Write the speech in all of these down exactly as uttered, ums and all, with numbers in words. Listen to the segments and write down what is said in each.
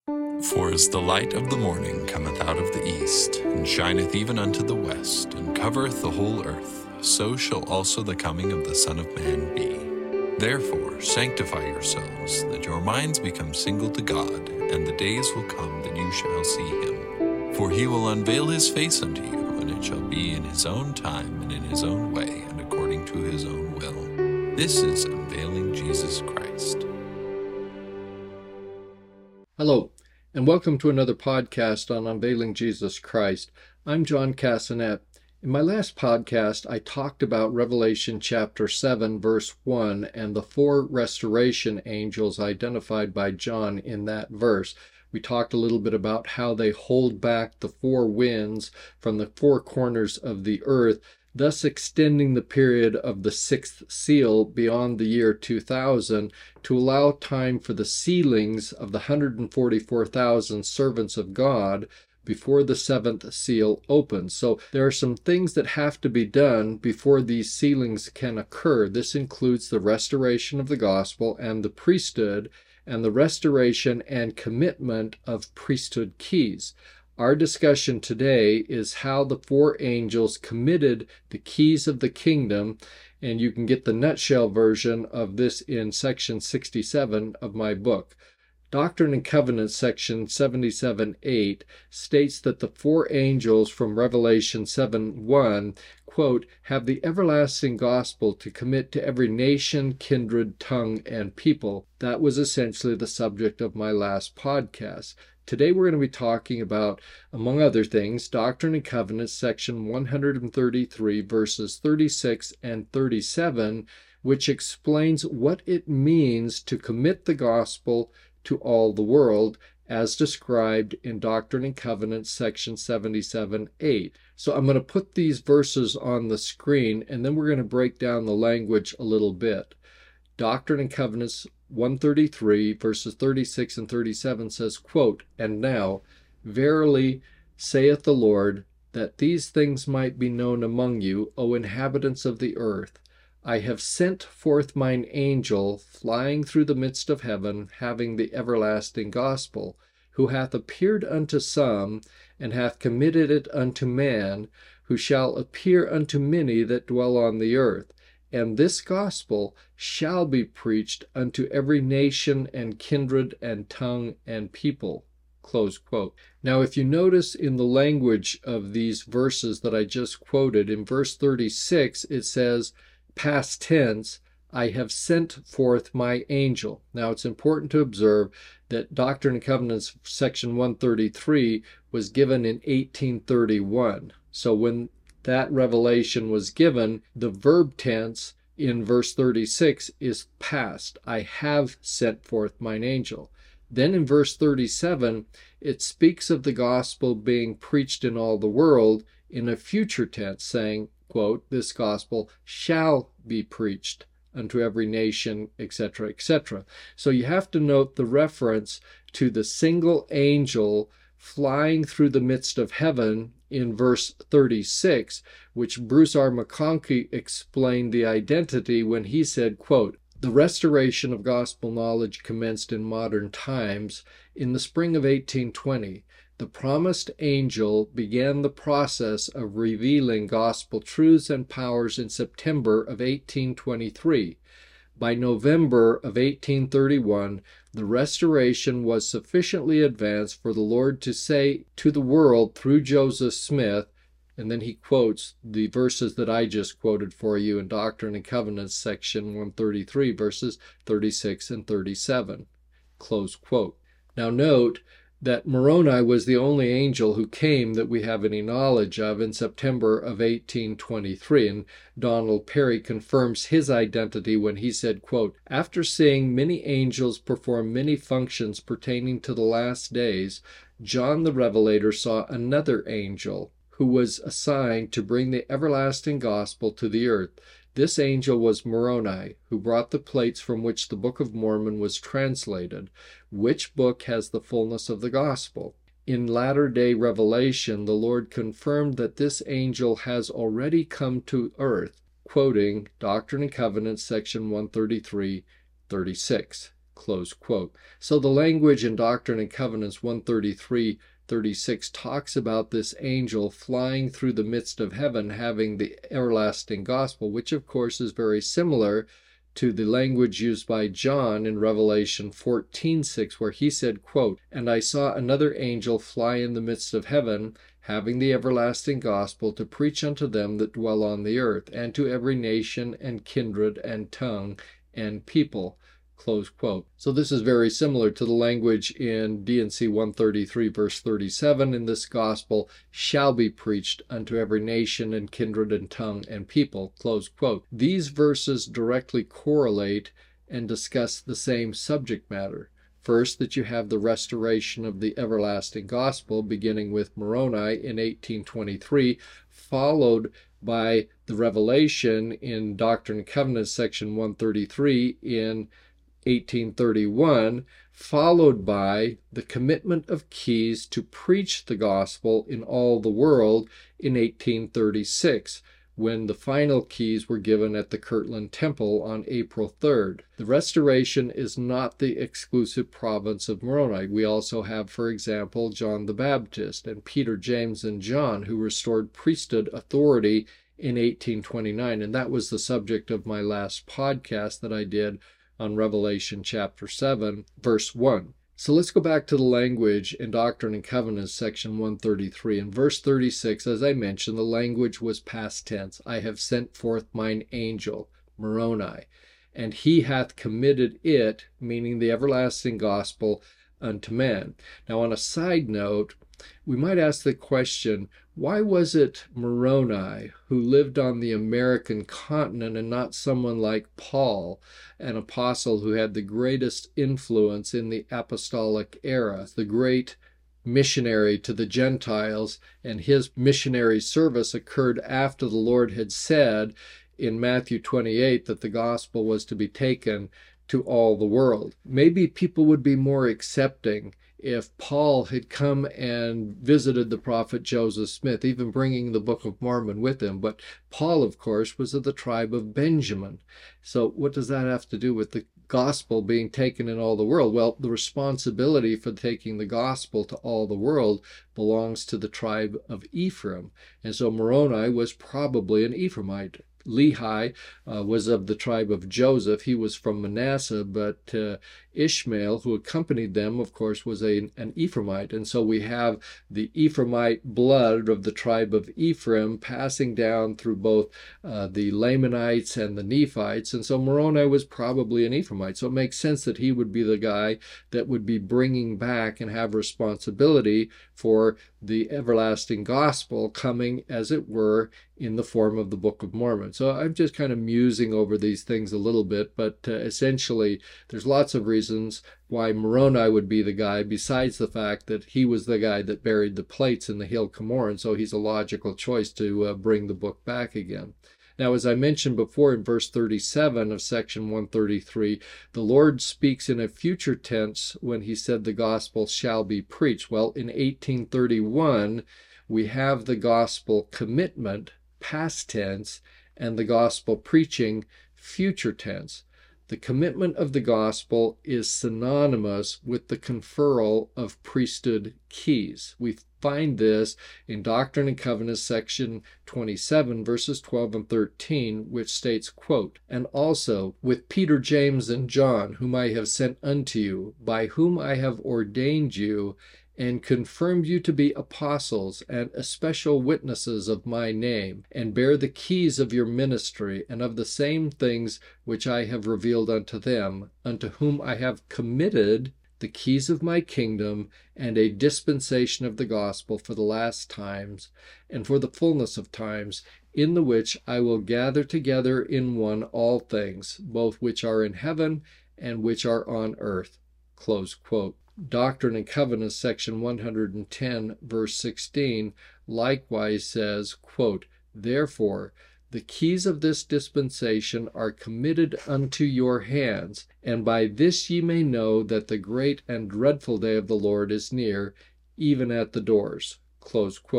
For as the light of the morning cometh out of the east, and shineth even unto the west, and covereth the whole earth, so shall also the coming of the Son of Man be. Therefore sanctify yourselves, that your minds become single to God, and the days will come that you shall see him. For he will unveil his face unto you, and it shall be in his own time, and in his own way, and according to his own will. This is Unveiling Jesus Christ. Hello, and welcome to another podcast on Unveiling Jesus Christ. I'm John Cassanet. In my last podcast, I talked about Revelation chapter seven, verse one, and the four restoration angels identified by John in that verse. We talked a little bit about how they hold back the four winds from the four corners of the earth, thus extending the period of the sixth seal beyond the year two thousand to allow time for the sealings of the one hundred forty-four thousand servants of God before the seventh seal opens. So there are some things that have to be done before these sealings can occur. This includes the restoration of the gospel and the priesthood, and the restoration and commitment of priesthood keys. Our discussion today is how the four angels committed the keys of the kingdom, and you can get the nutshell version of this in section sixty-seven of my book. Doctrine and Covenants section seventy-seven eight states that the four angels from Revelation seven one, quote, have the everlasting gospel to commit to every nation, kindred, tongue, and people. That was essentially the subject of my last podcast. Today we're going to be talking about, among other things, Doctrine and Covenants section one hundred thirty-three, verses thirty-six and thirty-seven, which explains what it means to commit the gospel to all the world, as described in Doctrine and Covenants section seventy-seven eight. So I'm going to put these verses on the screen, and then we're going to break down the language a little bit. Doctrine and Covenants one thirty-three, verses thirty-six and thirty-seven says, quote, and now, verily, saith the Lord, that these things might be known among you, O inhabitants of the earth, I have sent forth mine angel, flying through the midst of heaven, having the everlasting gospel, who hath appeared unto some, and hath committed it unto man, who shall appear unto many that dwell on the earth. And this gospel shall be preached unto every nation and kindred and tongue and people. Close quote. Now, if you notice in the language of these verses that I just quoted, in verse thirty-six, it says, past tense, I have sent forth my angel. Now, it's important to observe that Doctrine and Covenants section one thirty-three was given in eighteen thirty-one. So when that revelation was given, the verb tense in verse thirty-six is past. I have sent forth mine angel. Then in verse thirty-seven, it speaks of the gospel being preached in all the world in a future tense, saying, quote, this gospel shall be preached unto every nation, et cetera, et cetera. So you have to note the reference to the single angel flying through the midst of heaven in verse thirty-six, which Bruce R. McConkie explained the identity when he said, quote, the restoration of gospel knowledge commenced in modern times in the spring of eighteen twenty. The promised angel began the process of revealing gospel truths and powers in September of eighteen twenty-three. By November of eighteen thirty-one, the restoration was sufficiently advanced for the Lord to say to the world through Joseph Smith, and then he quotes the verses that I just quoted for you in Doctrine and Covenants section one thirty-three, verses thirty-six and thirty-seven. Close quote. Now note that Moroni was the only angel who came that we have any knowledge of in September of eighteen twenty-three, and Donald Perry confirms his identity when he said, quote, after seeing many angels perform many functions pertaining to the last days, John the Revelator saw another angel who was assigned to bring the everlasting gospel to the earth. This angel was Moroni, who brought the plates from which the Book of Mormon was translated, which book has the fullness of the gospel. In latter-day revelation, the Lord confirmed that this angel has already come to earth, quoting Doctrine and Covenants, section one thirty-three, thirty-six. Close quote. So the language in Doctrine and Covenants one thirty-three thirty-six talks about this angel flying through the midst of heaven having the everlasting gospel, which of course is very similar to the language used by John in Revelation fourteen six, where he said, quote, "And I saw another angel fly in the midst of heaven, having the everlasting gospel, to preach unto them that dwell on the earth, and to every nation and kindred and tongue and people." Close quote. So this is very similar to the language in D and C one thirty-three verse thirty-seven, "In this gospel shall be preached unto every nation and kindred and tongue and people." Close quote. These verses directly correlate and discuss the same subject matter. First, that you have the restoration of the everlasting gospel, beginning with Moroni in eighteen twenty-three, followed by the revelation in Doctrine and Covenants section one thirty-three in eighteen thirty-one, followed by the commitment of keys to preach the gospel in all the world in eighteen thirty-six, when the final keys were given at the Kirtland Temple on April third. The restoration is not the exclusive province of Moroni. We also have, for example, John the Baptist and Peter, James, and John, who restored priesthood authority in eighteen twenty-nine, and that was the subject of my last podcast that I did on Revelation chapter seven, verse one. So let's go back to the language in Doctrine and Covenants, section one thirty-three. In verse thirty-six, as I mentioned, the language was past tense. "I have sent forth mine angel," Moroni, "and he hath committed it," meaning the everlasting gospel, "unto man." Now, on a side note, we might ask the question, why was it Moroni, who lived on the American continent, and not someone like Paul, an apostle who had the greatest influence in the apostolic era, the great missionary to the Gentiles, and his missionary service occurred after the Lord had said in Matthew twenty-eight that the gospel was to be taken to all the world? Maybe people would be more accepting if Paul had come and visited the prophet Joseph Smith, even bringing the Book of Mormon with him. But Paul, of course, was of the tribe of Benjamin. So what does that have to do with the gospel being taken in all the world? Well, the responsibility for taking the gospel to all the world belongs to the tribe of Ephraim. And so Moroni was probably an Ephraimite. Lehi uh, was of the tribe of Joseph. He was from Manasseh, but uh, Ishmael, who accompanied them, of course, was a, an Ephraimite. And so we have the Ephraimite blood of the tribe of Ephraim passing down through both uh, the Lamanites and the Nephites. And so Moroni was probably an Ephraimite. So it makes sense that he would be the guy that would be bringing back and have responsibility for the everlasting gospel coming, as it were, in the form of the Book of Mormon. So I'm just kind of musing over these things a little bit, but uh, essentially there's lots of reasons why Moroni would be the guy, besides the fact that he was the guy that buried the plates in the Hill Cumorah, so he's a logical choice to uh, bring the book back again. Now, as I mentioned before in verse thirty-seven of section one thirty-three, the Lord speaks in a future tense when he said the gospel shall be preached. Well, in eighteen thirty-one, we have the gospel commitment, past tense, and the gospel preaching, future tense. The commitment of the gospel is synonymous with the conferral of priesthood keys. We find this in Doctrine and Covenants section twenty-seven, verses twelve and thirteen, which states, quote, "And also with Peter, James, and John, whom I have sent unto you, by whom I have ordained you, and confirmed you to be apostles and especial witnesses of my name, and bear the keys of your ministry, and of the same things which I have revealed unto them, unto whom I have committed the keys of my kingdom, and a dispensation of the gospel for the last times, and for the fullness of times, in the which I will gather together in one all things, both which are in heaven and which are on earth." Close quote. Doctrine and Covenants, section one hundred ten, verse sixteen, likewise says, quote, "Therefore, the keys of this dispensation are committed unto your hands, and by this ye may know that the great and dreadful day of the Lord is near, even at the doors." Close quote.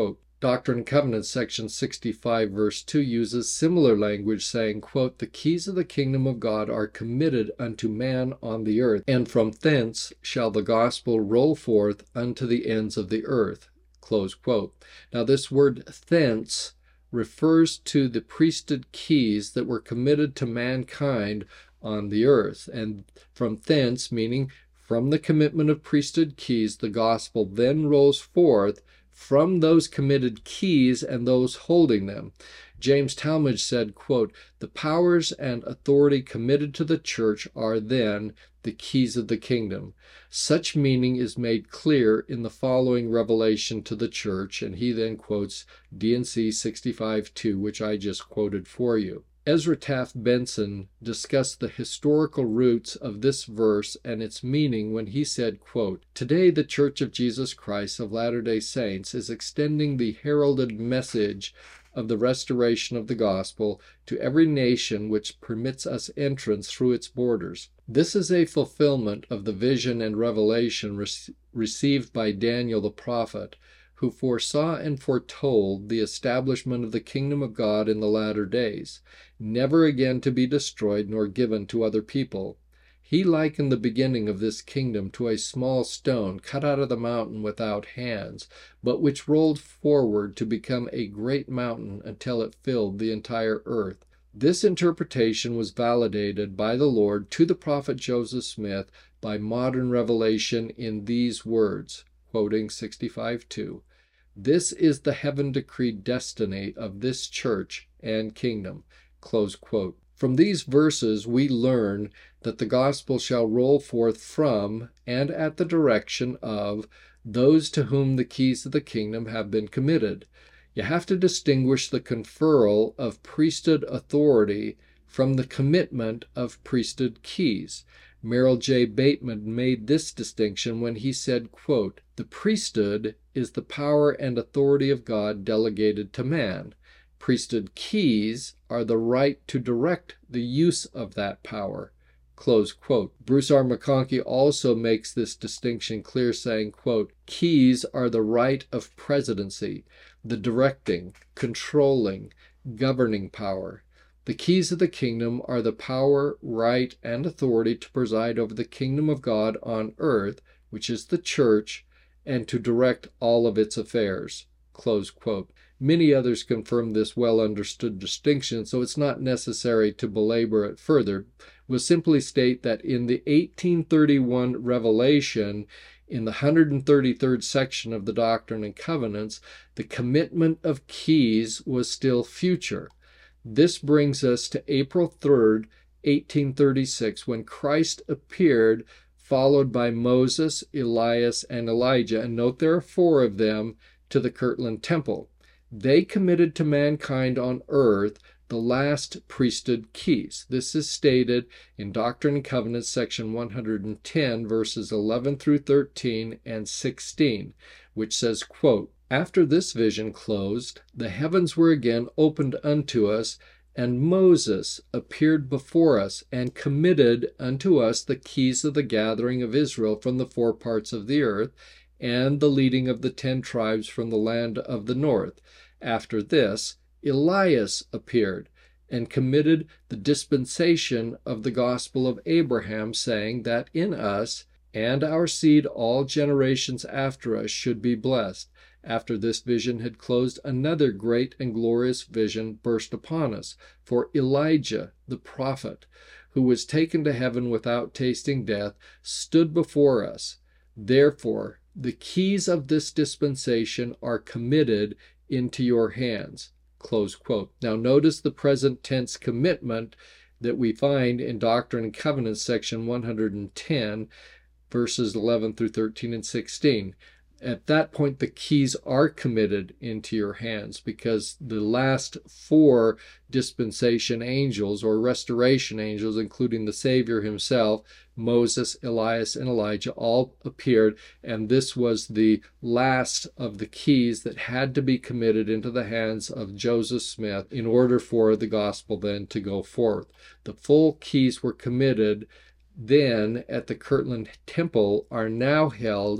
Doctrine and Covenants, section sixty-five, verse two, uses similar language, saying, quote, "The keys of the kingdom of God are committed unto man on the earth, and from thence shall the gospel roll forth unto the ends of the earth." Close quote. Now, this word thence refers to the priesthood keys that were committed to mankind on the earth. And from thence, meaning from the commitment of priesthood keys, the gospel then rolls forth from those committed keys and those holding them. James Talmage said, quote, "The powers and authority committed to the church are then the keys of the kingdom." Such meaning is made clear in the following revelation to the church, and he then quotes D and C sixty-five two, which I just quoted for you. Ezra Taft Benson discussed the historical roots of this verse and its meaning when he said, quote, "Today the Church of Jesus Christ of Latter-day Saints is extending the heralded message of the restoration of the gospel to every nation which permits us entrance through its borders. This is a fulfillment of the vision and revelation re- received by Daniel the prophet, who foresaw and foretold the establishment of the kingdom of God in the latter days, never again to be destroyed nor given to other people. He likened the beginning of this kingdom to a small stone cut out of the mountain without hands, but which rolled forward to become a great mountain until it filled the entire earth. This interpretation was validated by the Lord to the prophet Joseph Smith by modern revelation in these words," quoting sixty-five two, "This is the heaven-decreed destiny of this church and kingdom." Close quote. From these verses we learn that the gospel shall roll forth from and at the direction of those to whom the keys of the kingdom have been committed. You have to distinguish the conferral of priesthood authority from the commitment of priesthood keys. Merrill J. Bateman made this distinction when he said, quote, "The priesthood is the power and authority of God delegated to man. Priesthood keys are the right to direct the use of that power." Close quote. Bruce R. McConkie also makes this distinction clear, saying, quote, "Keys are the right of presidency, the directing, controlling, governing power. The keys of the kingdom are the power, right, and authority to preside over the kingdom of God on earth, which is the church, and to direct all of its affairs." Close quote. Many others confirm this well-understood distinction, so it's not necessary to belabor it further. We'll simply state that in the eighteen thirty-one Revelation, in the one hundred thirty-third section of the Doctrine and Covenants, the commitment of keys was still future. This brings us to April third, eighteen thirty-six, when Christ appeared, followed by Moses, Elias, and Elijah. And note there are four of them to the Kirtland Temple. They committed to mankind on earth the last priesthood keys. This is stated in Doctrine and Covenants, section one hundred ten, verses eleven through thirteen and sixteen, which says, quote, "After this vision closed, the heavens were again opened unto us, and Moses appeared before us, and committed unto us the keys of the gathering of Israel from the four parts of the earth, and the leading of the ten tribes from the land of the north. After this, Elias appeared, and committed the dispensation of the gospel of Abraham, saying that in us and our seed all generations after us should be blessed. After this vision had closed, another great and glorious vision burst upon us. For Elijah, the prophet, who was taken to heaven without tasting death, stood before us. Therefore, the keys of this dispensation are committed into your hands." Close quote. Now notice the present tense commitment that we find in Doctrine and Covenants, section one hundred ten, verses eleven through thirteen and sixteen. At that point, the keys are committed into your hands, because the last four dispensation angels or restoration angels, including the Savior himself, Moses, Elias, and Elijah, all appeared, and this was the last of the keys that had to be committed into the hands of Joseph Smith in order for the gospel then to go forth. The full keys were committed then at the Kirtland Temple, are now held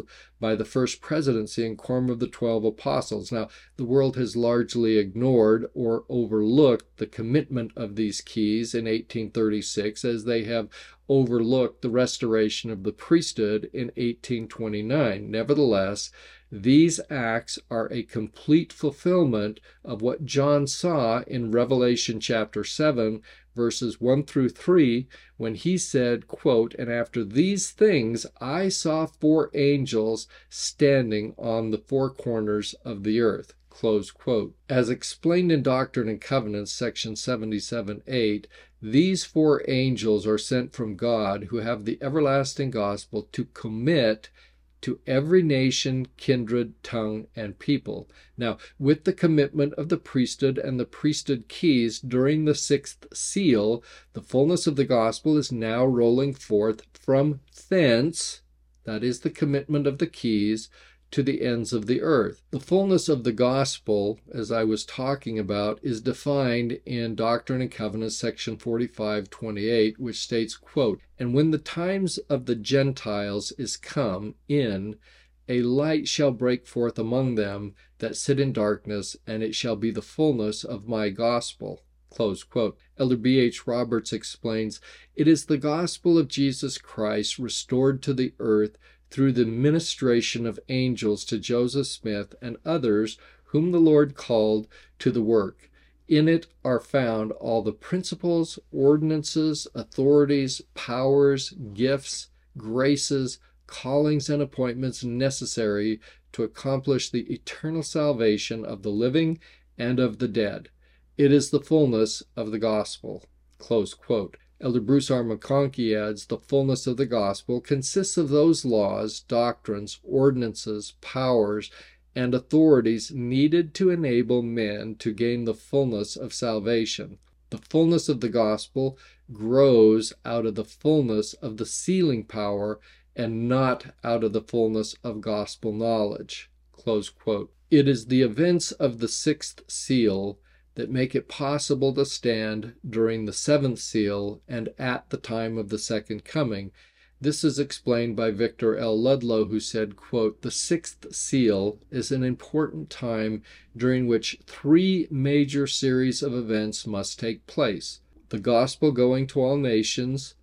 by the first presidency and quorum of the twelve apostles. Now, the world has largely ignored or overlooked the commitment of these keys in eighteen thirty-six, as they have overlooked the restoration of the priesthood in eighteen twenty-nine. Nevertheless, these acts are a complete fulfillment of what John saw in Revelation chapter seven, verses one through three, when he said, quote, "And after these things I saw four angels standing on the four corners of the earth." Close quote. As explained in Doctrine and Covenants, section seventy-seven eight, these four angels are sent from God, who have the everlasting gospel to commit to every nation, kindred, tongue, and people. Now, with the commitment of the priesthood and the priesthood keys during the sixth seal, the fullness of the gospel is now rolling forth from thence, that is the commitment of the keys, to the ends of the earth. The fullness of the gospel, as I was talking about, is defined in Doctrine and Covenants, section forty-five twenty-eight, which states, quote, "And when the times of the Gentiles is come in, a light shall break forth among them that sit in darkness, and it shall be the fullness of my gospel." Close quote. Elder B H Roberts explains, "It is the gospel of Jesus Christ restored to the earth through the ministration of angels to Joseph Smith and others whom the Lord called to the work. In it are found all the principles, ordinances, authorities, powers, gifts, graces, callings, and appointments necessary to accomplish the eternal salvation of the living and of the dead. It is the fullness of the gospel." Close quote. Elder Bruce R. McConkie adds, "The fullness of the gospel consists of those laws, doctrines, ordinances, powers, and authorities needed to enable men to gain the fullness of salvation. The fullness of the gospel grows out of the fullness of the sealing power and not out of the fullness of gospel knowledge." Close quote. It is the events of the sixth seal that make it possible to stand during the seventh seal and at the time of the second coming. This is explained by Victor L. Ludlow, who said, quote, "The sixth seal is an important time during which three major series of events must take place: the gospel going to all nations,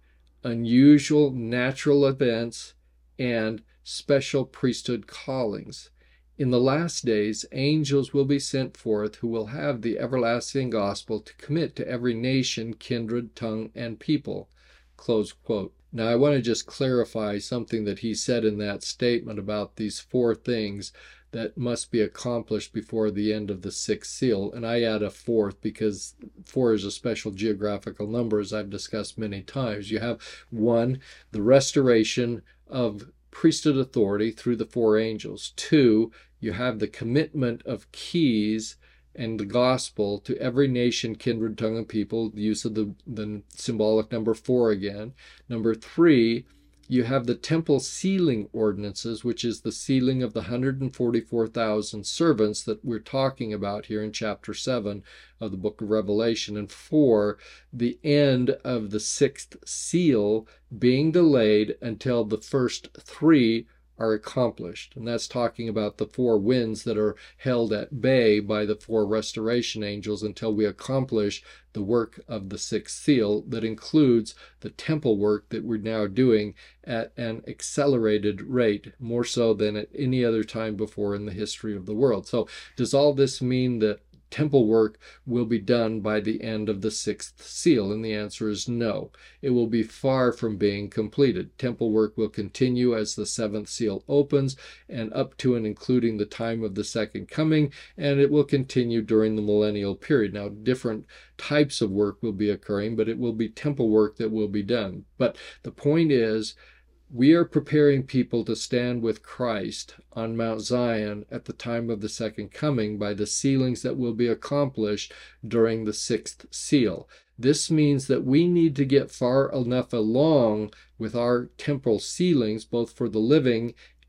unusual natural events, and special priesthood callings. In the last days, angels will be sent forth who will have the everlasting gospel to commit to every nation, kindred, tongue, and people." Close quote. Now, I want to just clarify something that he said in that statement about these four things that must be accomplished before the end of the sixth seal. And I add a fourth because four is a special geographical number, as I've discussed many times. You have one, the restoration of priesthood authority through the four angels. Two, you have the commitment of keys and the gospel to every nation, kindred, tongue, and people, the use of the, the symbolic number four again. Number three, you have the temple sealing ordinances, which is the sealing of the one hundred forty-four thousand servants that we're talking about here in chapter seven of the book of Revelation. And four, the end of the sixth seal being delayed until the first three are accomplished. And that's talking about the four winds that are held at bay by the four restoration angels until we accomplish the work of the sixth seal that includes the temple work that we're now doing at an accelerated rate, more so than at any other time before in the history of the world. So does all this mean that temple work will be done by the end of the sixth seal? And the answer is no. It will be far from being completed. Temple work will continue as the seventh seal opens and up to and including the time of the second coming, and it will continue during the millennial period. Now, different types of work will be occurring, but it will be temple work that will be done. But the point is, we are preparing people to stand with Christ on Mount Zion at the time of the second coming by the sealings that will be accomplished during the sixth seal. This means that we need to get far enough along with our temporal sealings, both for the living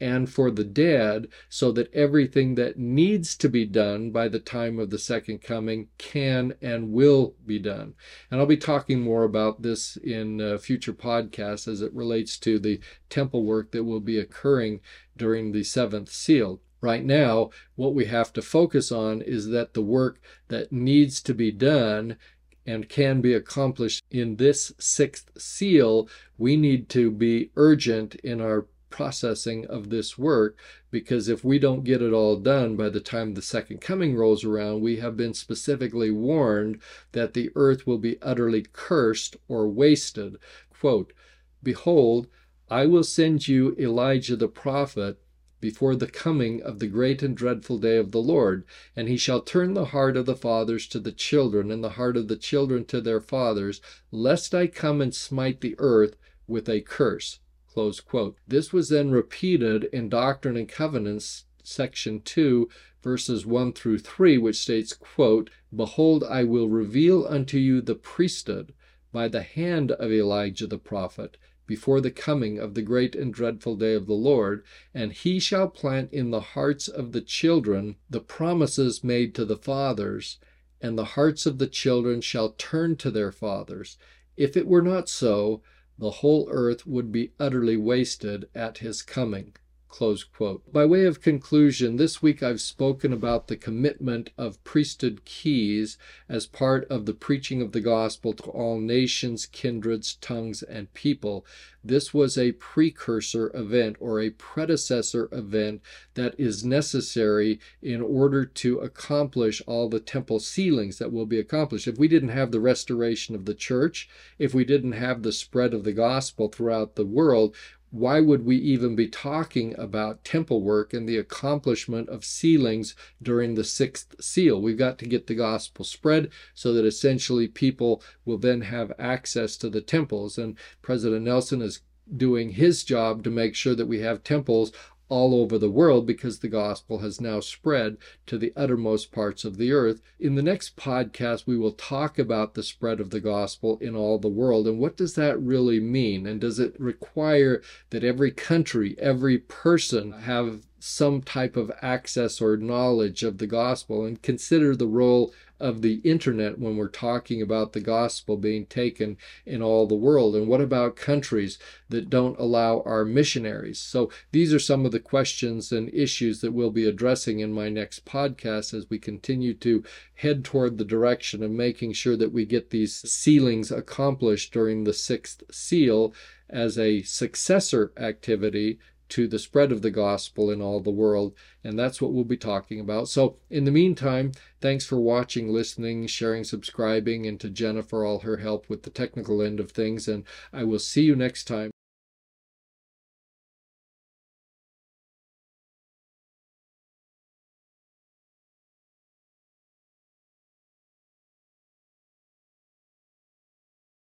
and for the dead, so that everything that needs to be done by the time of the second coming can and will be done. And I'll be talking more about this in uh, future podcasts as it relates to the temple work that will be occurring during the seventh seal. Right now, what we have to focus on is that the work that needs to be done and can be accomplished in this sixth seal, we need to be urgent in our processing of this work, because if we don't get it all done by the time the second coming rolls around, we have been specifically warned that the earth will be utterly cursed or wasted. Quote, "Behold, I will send you Elijah the prophet before the coming of the great and dreadful day of the Lord, and he shall turn the heart of the fathers to the children, and the heart of the children to their fathers, lest I come and smite the earth with a curse." Close quote. This was then repeated in Doctrine and Covenants, section two, verses one through three, which states, quote, "Behold, I will reveal unto you the priesthood by the hand of Elijah the prophet, before the coming of the great and dreadful day of the Lord, and he shall plant in the hearts of the children the promises made to the fathers, and the hearts of the children shall turn to their fathers. If it were not so, the whole earth would be utterly wasted at his coming." Close quote. By way of conclusion, this week I've spoken about the commitment of priesthood keys as part of the preaching of the gospel to all nations, kindreds, tongues, and people. This was a precursor event or a predecessor event that is necessary in order to accomplish all the temple sealings that will be accomplished. If we didn't have the restoration of the church, if we didn't have the spread of the gospel throughout the world, why would we even be talking about temple work and the accomplishment of sealings during the sixth seal? We've got to get the gospel spread so that essentially people will then have access to the temples. And President Nelson is doing his job to make sure that we have temples all over the world, because the gospel has now spread to the uttermost parts of the earth. In the next podcast, we will talk about the spread of the gospel in all the world, and what does that really mean? And does it require that every country, every person have some type of access or knowledge of the gospel? And consider the role of the internet when we're talking about the gospel being taken in all the world. And what about countries that don't allow our missionaries? So these are some of the questions and issues that we'll be addressing in my next podcast as we continue to head toward the direction of making sure that we get these sealings accomplished during the sixth seal as a successor activity to the spread of the gospel in all the world. And that's what we'll be talking about. So in the meantime, thanks for watching, listening, sharing, subscribing, and to Jennifer, all her help with the technical end of things. And I will see you next time.